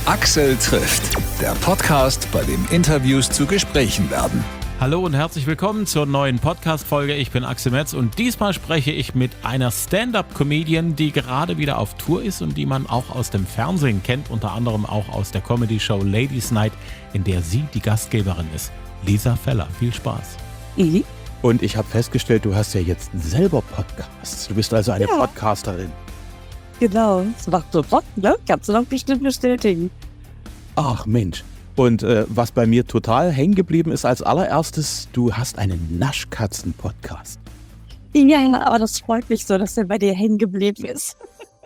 Axel trifft, der Podcast, bei dem Interviews zu Gesprächen werden. Hallo und herzlich willkommen zur neuen Podcast-Folge. Ich bin Axel Metz und diesmal spreche ich mit einer Stand-Up-Comedian, die gerade wieder auf Tour ist und die man auch aus dem Fernsehen kennt, unter anderem auch aus der Comedy-Show Ladies Night, in der sie die Gastgeberin ist. Lisa Feller, viel Spaß. Und ich habe festgestellt, du hast ja jetzt selber Podcasts. Du bist also eine Podcasterin. Genau, das macht so Bock, ne? Kannst du doch bestimmt bestätigen. Ach Mensch. Und was bei mir total hängen geblieben ist als allererstes, du hast einen Naschkatzen-Podcast. Ja, aber das freut mich so, dass der bei dir hängen geblieben ist.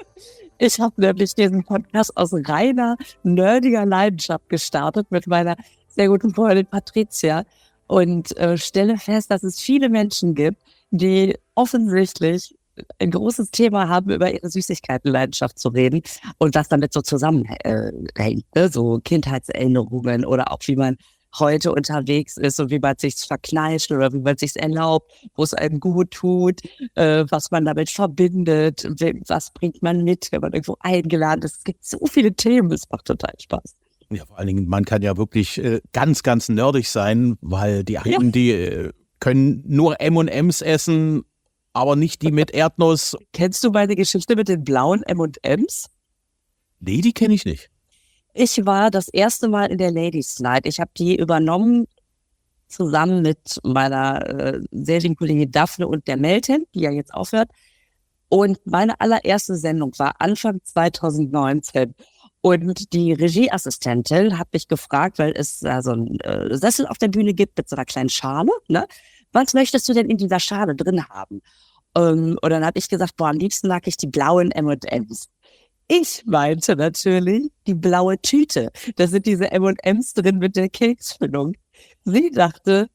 Ich habe nämlich diesen Podcast aus reiner, nerdiger Leidenschaft gestartet mit meiner sehr guten Freundin Patricia und stelle fest, dass es viele Menschen gibt, die offensichtlich ein großes Thema haben, über ihre Süßigkeitenleidenschaft zu reden und was damit so zusammenhängt, ne? So Kindheitserinnerungen oder auch wie man heute unterwegs ist und wie man sich's verkneift oder wie man sich's erlaubt, wo es einem gut tut, was man damit verbindet, was bringt man mit, wenn man irgendwo eingeladen ist. Es gibt so viele Themen, es macht total Spaß. Ja, vor allen Dingen, man kann ja wirklich ganz, ganz nerdig sein, weil die einen, die können nur M&M's essen, aber nicht die mit Erdnuss. Kennst du meine Geschichte mit den blauen M&M's? Nee, die kenne ich nicht. Ich war das erste Mal in der Ladies Night. Ich habe die übernommen zusammen mit meiner sehr lieben Kollegin Daphne und der Meltem, die ja jetzt aufhört. Und meine allererste Sendung war Anfang 2019. Und die Regieassistentin hat mich gefragt, weil es da so einen Sessel auf der Bühne gibt mit so einer kleinen Schale, ne? Was möchtest du denn in dieser Schale drin haben? Und dann habe ich gesagt, am liebsten mag ich die blauen M&M's. Ich meinte natürlich die blaue Tüte. Da sind diese M&M's drin mit der Keksfüllung. Sie dachte,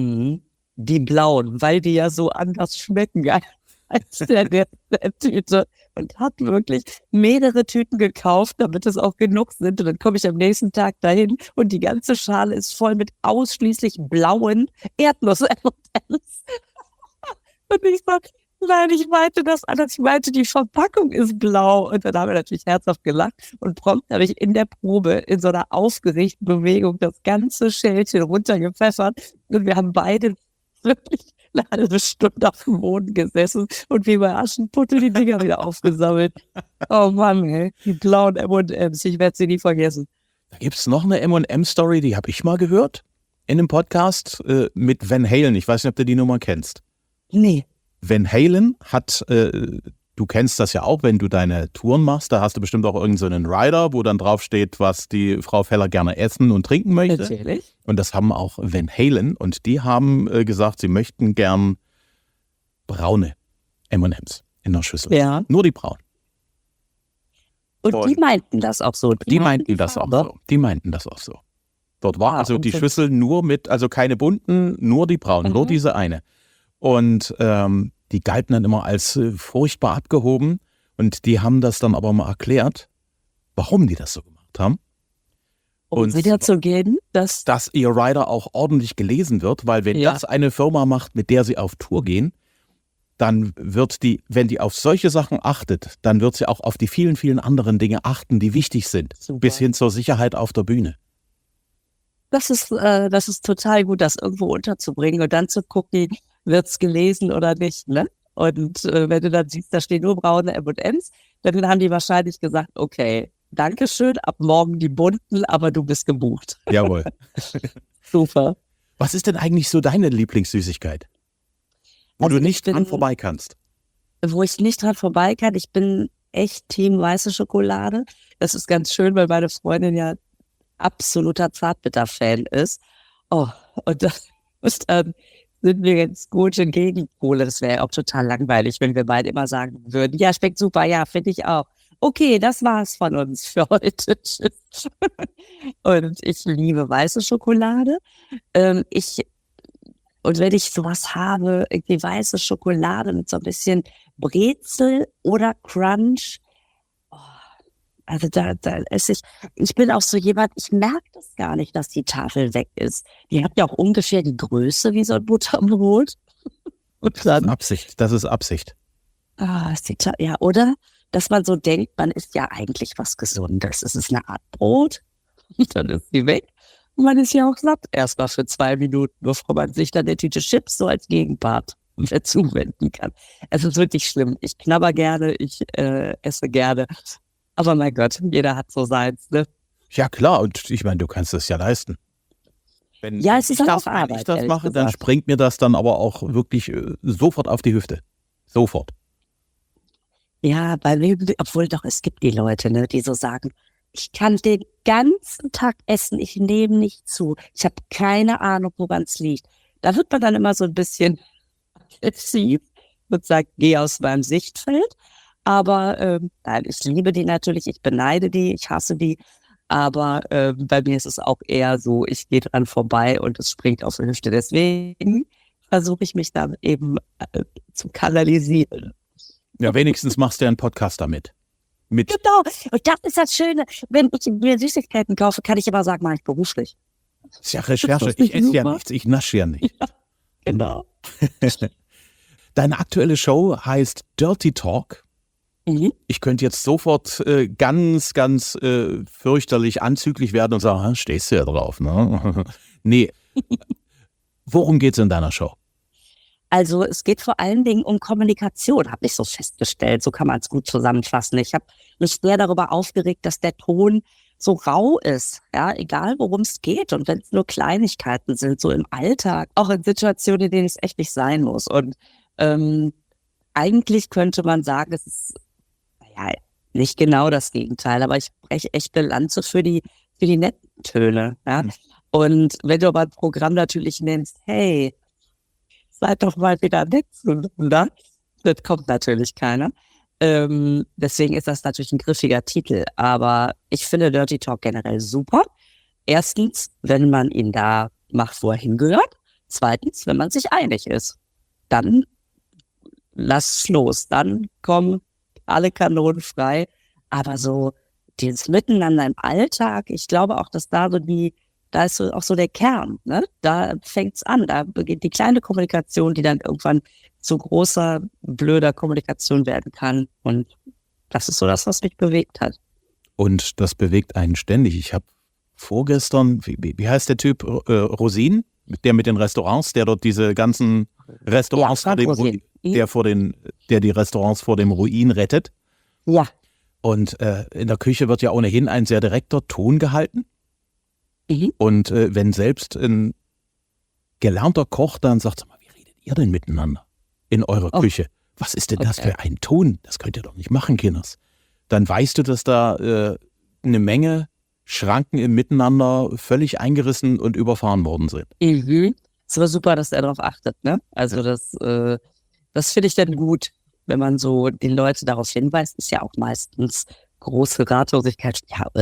die blauen, weil die ja so anders schmecken als der Tüte. Und hat wirklich mehrere Tüten gekauft, damit es auch genug sind. Und dann komme ich am nächsten Tag dahin und die ganze Schale ist voll mit ausschließlich blauen Erdnuss-M&M's. Und ich sag, nein, ich meinte das anders. Ich meinte, die Verpackung ist blau. Und dann haben wir natürlich herzhaft gelacht. Und prompt habe ich in der Probe in so einer aufgeregten Bewegung das ganze Schälchen runtergepfeffert. Und wir haben beide wirklich eine halbe Stunde auf dem Boden gesessen und wie bei Aschenputtel die Dinger wieder aufgesammelt. Oh Mann, ey, die blauen M&M's, ich werde sie nie vergessen. Da gibt es noch eine M&M-Story, die habe ich mal gehört in einem Podcast mit Van Halen. Ich weiß nicht, ob du die Nummer kennst. Nee. Van Halen hat, du kennst das ja auch, wenn du deine Touren machst, da hast du bestimmt auch irgend so einen Rider, wo dann drauf steht, was die Frau Feller gerne essen und trinken möchte. Natürlich. Und das haben auch Van Halen und die haben gesagt, sie möchten gern braune M&M's in der Schüssel. Ja. Nur die braunen. Und die meinten das auch so. Die meinten das auch so. Die meinten das auch so. Dort war also die Schüssel nur mit, also keine bunten, nur die braunen, nur diese eine. Und die galten dann immer als furchtbar abgehoben und die haben das dann aber mal erklärt, warum die das so gemacht haben. Und wiederzugeben, dass ihr Rider auch ordentlich gelesen wird, weil wenn das eine Firma macht, mit der sie auf Tour gehen, dann wird die, wenn die auf solche Sachen achtet, dann wird sie auch auf die vielen, vielen anderen Dinge achten, die wichtig sind, bis hin zur Sicherheit auf der Bühne. das ist total gut, das irgendwo unterzubringen und dann zu gucken, wird's gelesen oder nicht, ne? Und wenn du dann siehst, da stehen nur braune M&M's, dann haben die wahrscheinlich gesagt, okay, Dankeschön, ab morgen die bunten, aber du bist gebucht. Jawohl. Super. Was ist denn eigentlich so deine Lieblingssüßigkeit? Wo du nicht dran vorbei kannst? Wo ich nicht dran vorbei kann, ich bin echt Team weiße Schokolade. Das ist ganz schön, weil meine Freundin ja absoluter Zartbitter-Fan ist. Oh, und dann sind wir jetzt gute Gegenpole. Das wäre ja auch total langweilig, wenn wir beide immer sagen würden, ja, schmeckt super, ja, finde ich auch. Okay, das war's von uns für heute. Tschüss. Und ich liebe weiße Schokolade. Und wenn ich sowas habe, irgendwie weiße Schokolade mit so ein bisschen Brezel oder Crunch, also da esse ich bin auch so jemand, ich merke das gar nicht, dass die Tafel weg ist. Die hat ja auch ungefähr die Größe wie so ein Butterbrot. Und dann, Das ist Absicht. ja, oder? dass man so denkt, man isst ja eigentlich was Gesundes. Es ist eine Art Brot und dann ist sie weg. Und man ist ja auch satt, erstmal für 2 Minuten, bevor man sich dann eine Tüte Chips so als Gegenpart zuwenden kann. Es ist wirklich schlimm. Ich knabber gerne, ich esse gerne. Aber mein Gott, jeder hat so seins, ne? Ja klar, und ich meine, du kannst es ja leisten. Wenn Ja, es ist ich auch das, wenn Arbeit, ich das ehrlich mache, dann gesagt. springt mir das dann aber auch wirklich sofort auf die Hüfte. Sofort. Ja, bei mir, obwohl doch, es gibt die Leute, ne, die so sagen, ich kann den ganzen Tag essen, ich nehme nicht zu. Ich habe keine Ahnung, woran es liegt. Da wird man dann immer so ein bisschen aggressiv und sagt, geh aus meinem Sichtfeld. Aber nein, ich liebe die natürlich, ich beneide die, ich hasse die. Aber bei mir ist es auch eher so, ich gehe dran vorbei und es springt auf die Hüfte. Deswegen versuche ich mich da eben zu kanalisieren. Ja, wenigstens machst du ja einen Podcast damit. Mit Genau, und das ist das Schöne. Wenn ich mir Süßigkeiten kaufe, kann ich immer sagen, mache ich beruflich. ist ja Recherche. Das ist Ich esse ja super. nichts, ich nasche ja nicht. Genau. Deine aktuelle Show heißt Dirty Talk. Mhm. Ich könnte jetzt sofort ganz fürchterlich anzüglich werden und sagen, stehst du ja drauf, ne? Nee. Worum geht's in deiner Show? Also es geht vor allen Dingen um Kommunikation, habe ich so festgestellt. So kann man es gut zusammenfassen. Ich habe mich sehr darüber aufgeregt, dass der Ton so rau ist, ja, egal worum es geht. Und wenn es nur Kleinigkeiten sind, so im Alltag, auch in Situationen, in denen es echt nicht sein muss. Und eigentlich könnte man sagen, es ist naja, nicht genau das Gegenteil, aber ich breche echt eine Lanze für die netten Töne. Ja? Und wenn du aber ein Programm natürlich nennst, hey, seid doch mal wieder nett zueinander, das kommt natürlich keiner. Deswegen ist das natürlich ein griffiger Titel, aber ich finde Dirty Talk generell super. Erstens, wenn man ihn da macht, wo er hingehört. Zweitens, wenn man sich einig ist. Dann lass los, dann kommen alle Kanonen frei. Aber so dieses Miteinander im Alltag, ich glaube auch, dass da ist so auch so der Kern, ne? Da fängt's an, da beginnt die kleine Kommunikation, die dann irgendwann zu großer, blöder Kommunikation werden kann. Und das ist so das, was mich bewegt hat. Und das bewegt einen ständig. Ich habe vorgestern, wie heißt der Typ, Rosin, der mit den Restaurants, der dort diese ganzen Restaurants, Ja, Rosin. der die Restaurants vor dem Ruin rettet. Ja. Und in der Küche wird ja ohnehin ein sehr direkter Ton gehalten. Mhm. Und wenn selbst ein gelernter Koch dann sagt, sag mal, wie redet ihr denn miteinander in eurer Küche? Was ist denn das für ein Ton? Das könnt ihr doch nicht machen, Kinders. Dann weißt du, dass da eine Menge Schranken im Miteinander völlig eingerissen und überfahren worden sind. Mhm. Es war super, dass er darauf achtet, ne? Also das finde ich dann gut, wenn man so die Leute darauf hinweist, ist ja auch meistens große Ratlosigkeit.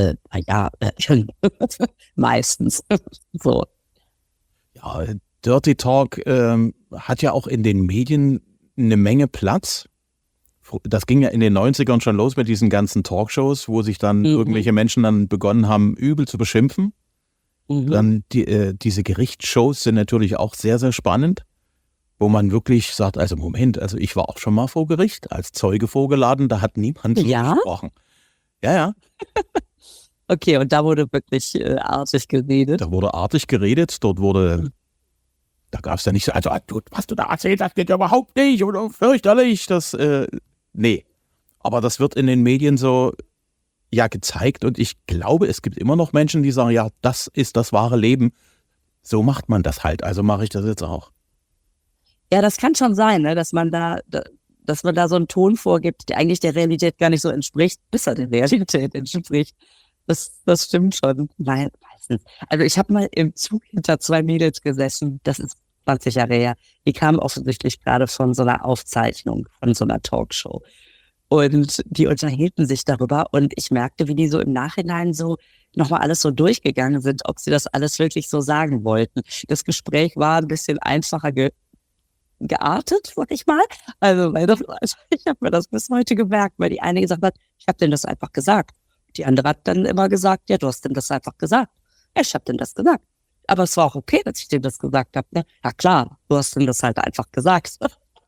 Meistens. So. Ja, Dirty Talk hat ja auch in den Medien eine Menge Platz. Das ging ja in den 90ern schon los mit diesen ganzen Talkshows, wo sich dann irgendwelche Menschen dann begonnen haben, übel zu beschimpfen. Dann diese Gerichtsshows sind natürlich auch sehr, sehr spannend, wo man wirklich sagt, also Moment, also ich war auch schon mal vor Gericht, als Zeuge vorgeladen, da hat niemand Ja? gesprochen. Ja. Okay, und da wurde wirklich artig geredet. Da wurde artig geredet, da gab es ja nicht so, also was du da erzählt hast, geht ja überhaupt nicht oder fürchterlich, nee. Aber das wird in den Medien so gezeigt und ich glaube, es gibt immer noch Menschen, die sagen, ja, das ist das wahre Leben. So macht man das halt, also mache ich das jetzt auch. Ja, das kann schon sein, ne, dass man da so einen Ton vorgibt, der eigentlich der Realität gar nicht so entspricht, bis er der Realität entspricht. Das stimmt schon. Nein, meistens. Also ich habe mal im Zug hinter 2 Mädels gesessen, das ist 20 Jahre her. Die kamen offensichtlich gerade von so einer Aufzeichnung, von so einer Talkshow. Und die unterhielten sich darüber und ich merkte, wie die so im Nachhinein so nochmal alles so durchgegangen sind, ob sie das alles wirklich so sagen wollten. Das Gespräch war ein bisschen einfacher geartet, sag ich mal. Also ich habe mir das bis heute gemerkt, weil die eine gesagt hat, ich habe denen das einfach gesagt. Die andere hat dann immer gesagt, ja, du hast denen das einfach gesagt. Ja, ich habe denen das gesagt. Aber es war auch okay, dass ich denen das gesagt habe. Ne? Ja klar, du hast denen das halt einfach gesagt.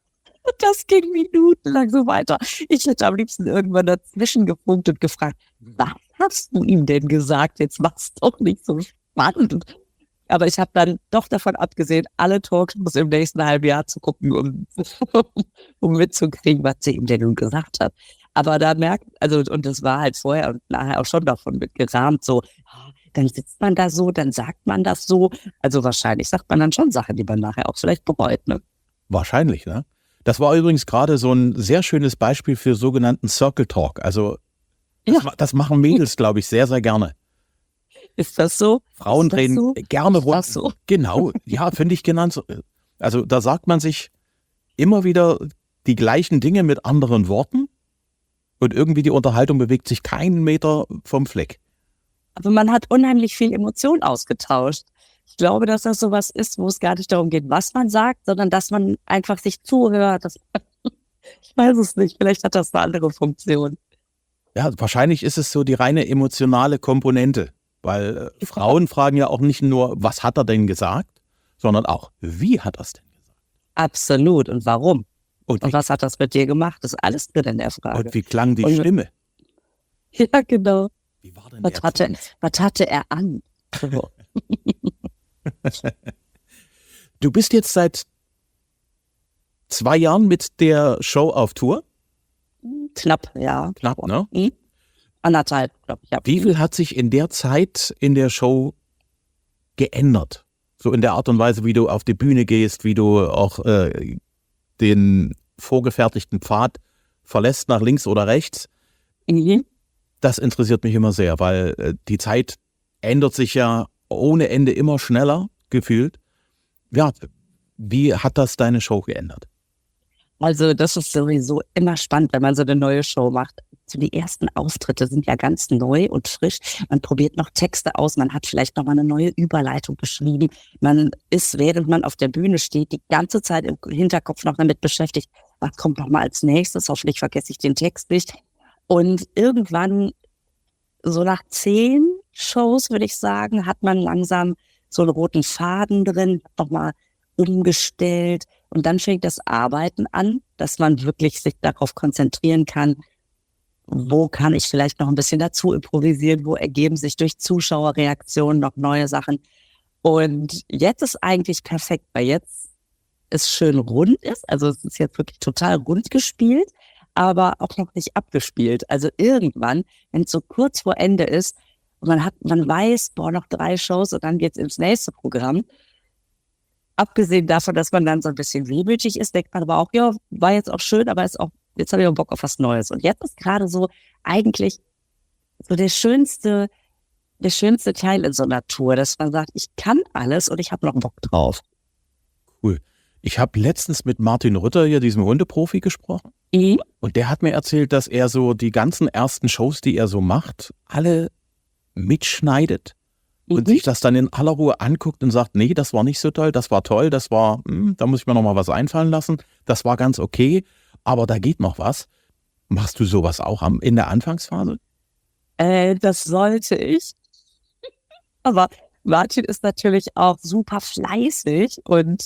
Und das ging minutenlang so weiter. Ich hätte am liebsten irgendwann dazwischen gefunkt und gefragt, was hast du ihm denn gesagt? Jetzt mach's doch nicht so spannend. Aber ich habe dann doch davon abgesehen, alle Talkshows im nächsten halben Jahr zu gucken, um mitzukriegen, was sie ihm denn nun gesagt hat. Aber da und das war halt vorher und nachher auch schon davon mitgerahmt, so, dann sitzt man da so, dann sagt man das so. Also wahrscheinlich sagt man dann schon Sachen, die man nachher auch vielleicht bereut, ne? Wahrscheinlich, ne? Das war übrigens gerade so ein sehr schönes Beispiel für sogenannten Circle Talk. Also das machen Mädels, glaube ich, sehr, sehr gerne. Ist das so? Frauen Ist das reden so? gerne Ist das so? Genau, ja, finde ich genannt. Also da sagt man sich immer wieder die gleichen Dinge mit anderen Worten und irgendwie die Unterhaltung bewegt sich keinen Meter vom Fleck. Aber man hat unheimlich viel Emotion ausgetauscht. Ich glaube, dass das sowas ist, wo es gar nicht darum geht, was man sagt, sondern dass man einfach sich zuhört. Ich weiß es nicht, vielleicht hat das eine andere Funktion. Ja, wahrscheinlich ist es so die reine emotionale Komponente, weil Frauen fragen ja auch nicht nur, was hat er denn gesagt, sondern auch, wie hat er es denn gesagt? Absolut. Und warum? Und was hat das mit dir gemacht? Das ist alles drin in der Frage. Und wie klang die Stimme? Ja, genau. Wie war denn Was hatte er an? So. Du bist jetzt seit 2 Jahren mit der Show auf Tour? Knapp, ja. Knapp, ne? 1,5, glaube ich. Ja. Wie viel hat sich in der Zeit in der Show geändert? So in der Art und Weise, wie du auf die Bühne gehst, wie du auch den vorgefertigten Pfad verlässt nach links oder rechts. Mhm. Das interessiert mich immer sehr, weil die Zeit ändert sich ja ohne Ende immer schneller gefühlt. Ja, wie hat das deine Show geändert? Also das ist sowieso immer spannend, wenn man so eine neue Show macht. So die ersten Auftritte sind ja ganz neu und frisch. Man probiert noch Texte aus, man hat vielleicht noch mal eine neue Überleitung geschrieben. Man ist, während man auf der Bühne steht, die ganze Zeit im Hinterkopf noch damit beschäftigt, was kommt noch mal als nächstes, hoffentlich vergesse ich den Text nicht. Und irgendwann, so nach 10 Shows, würde ich sagen, hat man langsam so einen roten Faden drin, nochmal umgestellt. Und dann fängt das Arbeiten an, dass man wirklich sich darauf konzentrieren kann, wo kann ich vielleicht noch ein bisschen dazu improvisieren, wo ergeben sich durch Zuschauerreaktionen noch neue Sachen. Und jetzt ist eigentlich perfekt, weil jetzt es schön rund ist. Also es ist jetzt wirklich total rund gespielt, aber auch noch nicht abgespielt. Also irgendwann, wenn es so kurz vor Ende ist, und man weiß, noch 3 Shows und dann geht's ins nächste Programm. Abgesehen davon, dass man dann so ein bisschen wehmütig ist, denkt man aber auch, ja, war jetzt auch schön, aber jetzt habe ich auch Bock auf was Neues. Und jetzt ist gerade so eigentlich so der schönste Teil in so einer Tour, dass man sagt, ich kann alles und ich habe noch Bock drauf. Cool. Ich habe letztens mit Martin Rütter, hier diesem Hundeprofi, gesprochen. Mhm. Und der hat mir erzählt, dass er so die ganzen ersten Shows, die er so macht, alle mitschneidet und sich das dann in aller Ruhe anguckt und sagt, nee, das war nicht so toll, das war toll, das war, da muss ich mir noch mal was einfallen lassen, das war ganz okay, aber da geht noch was. Machst du sowas auch in der Anfangsphase? Das sollte ich. Aber Martin ist natürlich auch super fleißig und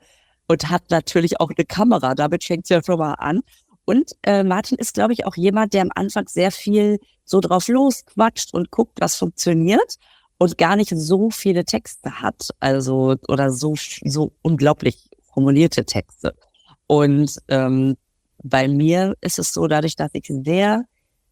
hat natürlich auch eine Kamera, damit fängt es ja schon mal an. Und Martin ist, glaube ich, auch jemand, der am Anfang sehr viel so drauf losquatscht und guckt, was funktioniert und gar nicht so viele Texte hat, also oder so unglaublich formulierte Texte. Und bei mir ist es so, dadurch, dass ich sehr,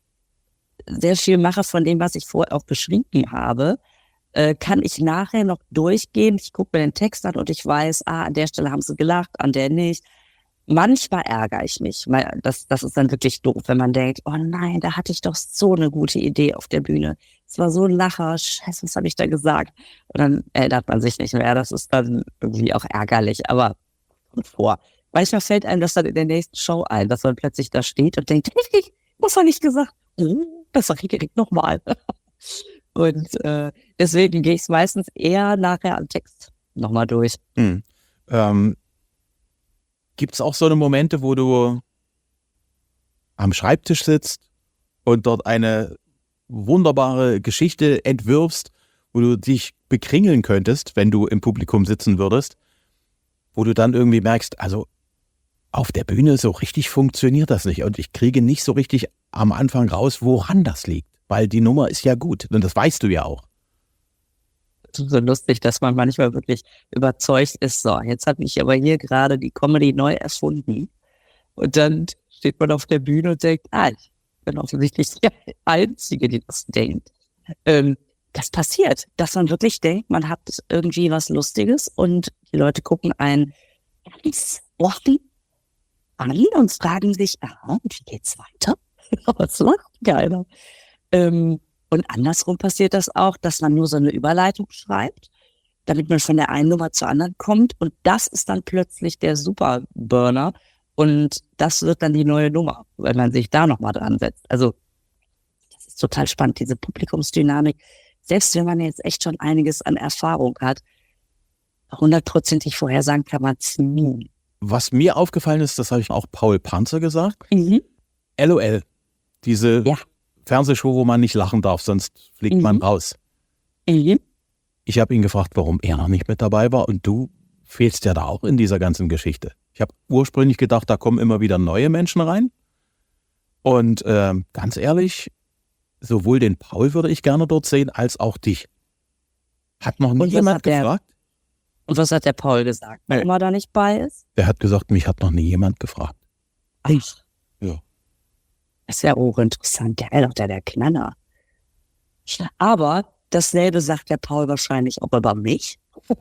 sehr viel mache von dem, was ich vorher auch beschrieben habe, kann ich nachher noch durchgehen. Ich gucke mir den Text an und ich weiß, an der Stelle haben sie gelacht, an der nicht. Manchmal ärgere ich mich. Das ist dann wirklich doof, wenn man denkt, oh nein, da hatte ich doch so eine gute Idee auf der Bühne. Es war so ein Lacher, scheiße, was habe ich da gesagt? Und dann erinnert man sich nicht mehr. Das ist dann irgendwie auch ärgerlich, aber kommt vor. Manchmal fällt einem das dann in der nächsten Show ein, dass man plötzlich da steht und denkt, was habe ich gesagt? Das sag ich direkt nochmal. Und deswegen gehe ich es meistens eher nachher am Text nochmal durch. Gibt es auch so eine Momente, wo du am Schreibtisch sitzt und dort eine wunderbare Geschichte entwirfst, wo du dich bekringeln könntest, wenn du im Publikum sitzen würdest, wo du dann irgendwie merkst, also auf der Bühne so richtig funktioniert das nicht. Und ich kriege nicht so richtig am Anfang raus, woran das liegt. Weil die Nummer ist ja gut. Und das weißt du ja auch. So lustig, dass man manchmal wirklich überzeugt ist, so, jetzt habe ich aber hier gerade die Comedy neu erfunden. Und dann steht man auf der Bühne und denkt, ich bin offensichtlich die Einzige, die das denkt. Das passiert, dass man wirklich denkt, man hat irgendwie was Lustiges und die Leute gucken einen ganz offen an und fragen sich, wie geht's weiter? Was macht keiner? Und andersrum passiert das auch, dass man nur so eine Überleitung schreibt, damit man von der einen Nummer zur anderen kommt. Und das ist dann plötzlich der Superburner. Und das wird dann die neue Nummer, wenn man sich da nochmal dran setzt. Also das ist total spannend, diese Publikumsdynamik. Selbst wenn man jetzt echt schon einiges an Erfahrung hat, 100%ig vorhersagen kann man es nie. Was mir aufgefallen ist, das habe ich auch Paul Panzer gesagt, LOL, diese Fernsehshow, wo man nicht lachen darf, sonst fliegt man raus. Ich habe ihn gefragt, warum er noch nicht mit dabei war und du fehlst ja da auch in dieser ganzen Geschichte. Ich habe ursprünglich gedacht, da kommen immer wieder neue Menschen rein und ganz ehrlich, sowohl den Paul würde ich gerne dort sehen, als auch dich. Hat noch nie jemand gefragt? Und was hat der Paul gesagt, warum er da nicht bei ist? Der hat gesagt, mich hat noch nie jemand gefragt. Ach. Ja. Das ist ja hochinteressant, der ist doch der Knaller. Aber dasselbe sagt der Paul wahrscheinlich auch über mich.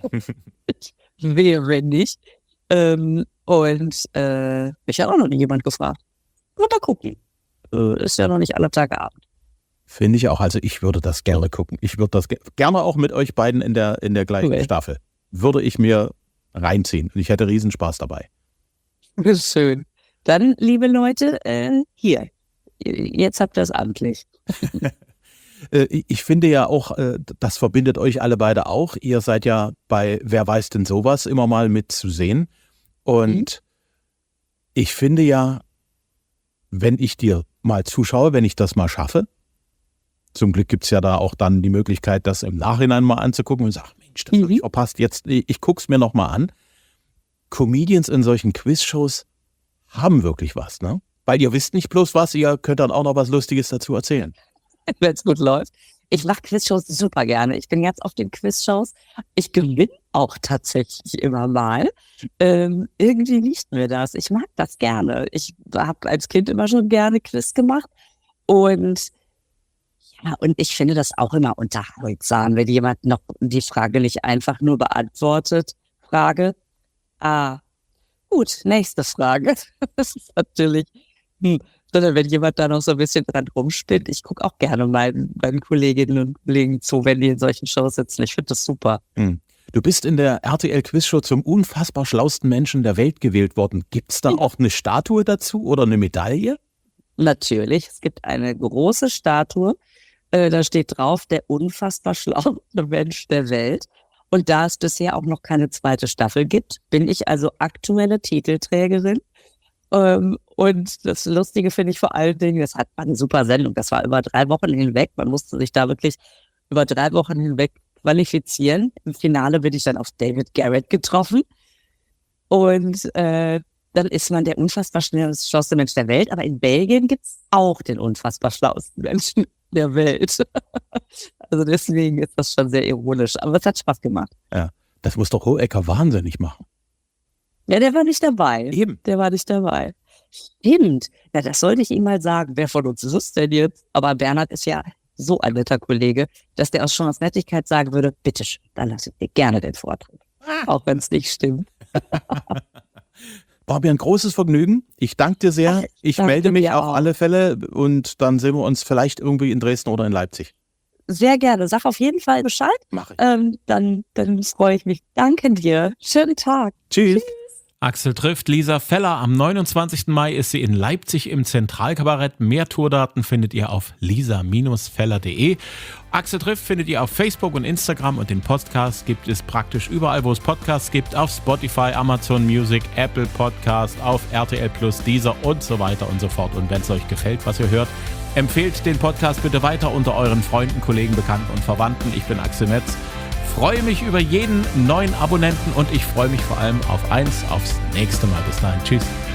Wäre nicht. Mich hat auch noch nie jemand gefragt. Mal gucken. Ist ja noch nicht alle Tage Abend. Finde ich auch. Also ich würde das gerne gucken. Ich würde das gerne auch mit euch beiden in der gleichen Staffel. Würde ich mir reinziehen. Und ich hätte Riesenspaß dabei. Schön. Dann, liebe Leute, hier. Jetzt habt ihr es amtlich. Ich finde ja auch, das verbindet euch alle beide auch. Ihr seid ja bei Wer weiß denn sowas immer mal mit zu sehen. Und ich finde ja, wenn ich dir mal zuschaue, wenn ich das mal schaffe, zum Glück gibt es ja da auch dann die Möglichkeit, das im Nachhinein mal anzugucken und sagen, Mensch, das habe ich verpasst. Jetzt, ich gucke es mir noch mal an. Comedians in solchen Quizshows haben wirklich was, ne? Weil ihr wisst nicht bloß was, ihr könnt dann auch noch was Lustiges dazu erzählen. Wenn es gut läuft. Ich mache Quizshows super gerne. Ich bin jetzt auf den Quizshows. Ich gewinne auch tatsächlich immer mal. Irgendwie liegt mir das. Ich mag das gerne. Ich habe als Kind immer schon gerne Quiz gemacht. Und ich finde das auch immer unterhaltsam, wenn jemand noch die Frage nicht einfach nur beantwortet. Frage. Gut, nächste Frage. Das ist natürlich... Sondern wenn jemand da noch so ein bisschen dran rumspinnt, ich gucke auch gerne meinen Kolleginnen und Kollegen zu, wenn die in solchen Shows sitzen. Ich finde das super. Du bist in der RTL-Quizshow zum unfassbar schlausten Menschen der Welt gewählt worden. Gibt es da auch eine Statue dazu oder eine Medaille? Natürlich, es gibt eine große Statue. Da steht drauf, der unfassbar schlauste Mensch der Welt. Und da es bisher auch noch keine zweite Staffel gibt, bin ich also aktuelle Titelträgerin. Und das Lustige finde ich vor allen Dingen, das war eine super Sendung, das war über 3 Wochen hinweg, man musste sich da wirklich über 3 Wochen hinweg qualifizieren. Im Finale bin ich dann auf David Garrett getroffen und dann ist man der unfassbar schlauste Mensch der Welt, aber in Belgien gibt's auch den unfassbar schlausten Menschen der Welt. Also deswegen ist das schon sehr ironisch, aber es hat Spaß gemacht. Ja, das muss doch Hohecker wahnsinnig machen. Ja, der war nicht dabei. Eben. Der war nicht dabei. Stimmt. Ja, das sollte ich ihm mal sagen. Wer von uns ist es denn jetzt? Aber Bernhard ist ja so ein netter Kollege, dass der schon aus Nettigkeit sagen würde, bitteschön, dann lasse ich dir gerne den Vortritt. Auch wenn es nicht stimmt. War mir ein großes Vergnügen. Ich danke dir sehr. Ich melde mich auf alle Fälle und dann sehen wir uns vielleicht irgendwie in Dresden oder in Leipzig. Sehr gerne. Sag auf jeden Fall Bescheid. Mach ich. Dann freue ich mich. Danke dir. Schönen Tag. Tschüss. Axel trifft Lisa Feller. Am 29. Mai ist sie in Leipzig im Zentralkabarett. Mehr Tourdaten findet ihr auf lisa-feller.de. Axel trifft findet ihr auf Facebook und Instagram und den Podcast gibt es praktisch überall, wo es Podcasts gibt. Auf Spotify, Amazon Music, Apple Podcast, auf RTL Plus, Deezer und so weiter und so fort. Und wenn es euch gefällt, was ihr hört, empfehlt den Podcast bitte weiter unter euren Freunden, Kollegen, Bekannten und Verwandten. Ich bin Axel Metz. Freue mich über jeden neuen Abonnenten und ich freue mich vor allem aufs nächste Mal. Bis dahin. Tschüss.